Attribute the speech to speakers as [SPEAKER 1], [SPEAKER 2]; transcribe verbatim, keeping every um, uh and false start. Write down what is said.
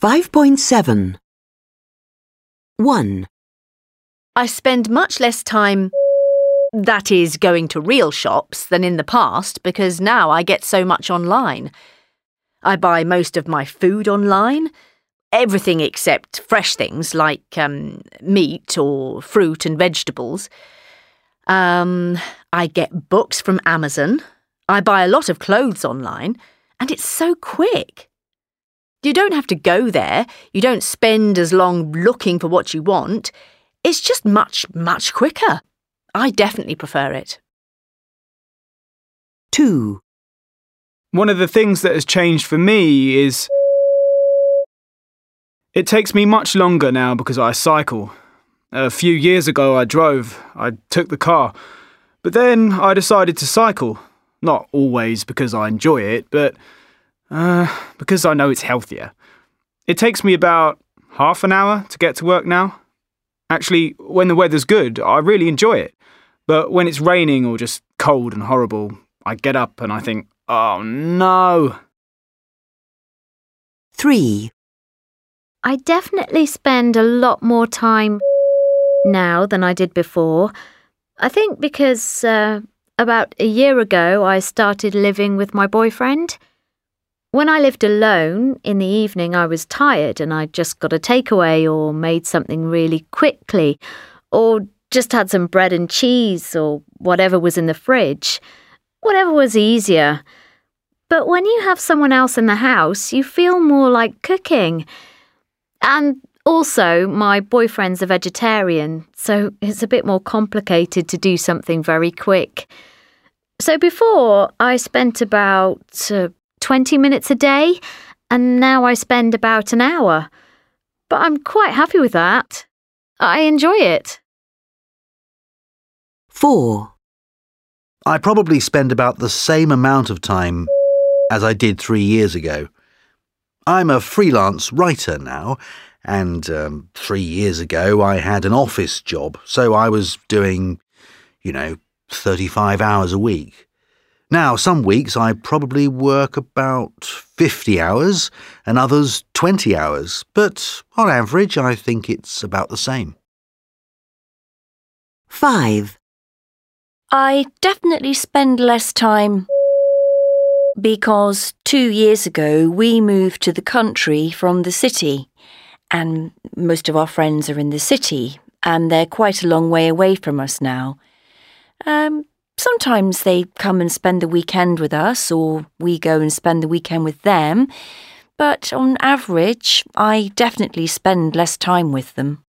[SPEAKER 1] five point seven. one.
[SPEAKER 2] I spend much less time, that is, going to real shops than in the past because now I get so much online. I buy most of my food online, everything except fresh things like um, meat or fruit and vegetables. Um, I get books from Amazon. I buy a lot of clothes online, and it's so quick. You don't have to go there. You don't spend as long looking for what you want. It's just much, much quicker. I definitely prefer it.
[SPEAKER 1] two.
[SPEAKER 3] One of the things that has changed for me is it takes me much longer now because I cycle. A few years ago I drove, I took the car, but then I decided to cycle. Not always because I enjoy it, but uh, because I know it's healthier. It takes me about half an hour to get to work now. Actually, when the weather's good, I really enjoy it. But when it's raining or just cold and horrible, I get up and I think, oh no.
[SPEAKER 1] three.
[SPEAKER 4] I definitely spend a lot more time now than I did before. I think because uh, about a year ago I started living with my boyfriend. When I lived alone, in the evening I was tired and I just got a takeaway or made something really quickly or just had some bread and cheese or whatever was in the fridge. Whatever was easier. But when you have someone else in the house, you feel more like cooking. And also, my boyfriend's a vegetarian, so it's a bit more complicated to do something very quick. So before, I spent about uh, twenty minutes a day, and now I spend about an hour. But I'm quite happy with that. I enjoy it.
[SPEAKER 1] four.
[SPEAKER 5] I probably spend about the same amount of time as I did three years ago. I'm a freelance writer now, and um, three years ago I had an office job, so I was doing, you know, thirty-five hours a week. Now, some weeks I probably work about fifty hours and others twenty hours, but on average I think it's about the same.
[SPEAKER 1] five.
[SPEAKER 6] I definitely spend less time because two years ago we moved to the country from the city, and most of our friends are in the city and they're quite a long way away from us now. Um, sometimes they come and spend the weekend with us or we go and spend the weekend with them, but on average I definitely spend less time with them.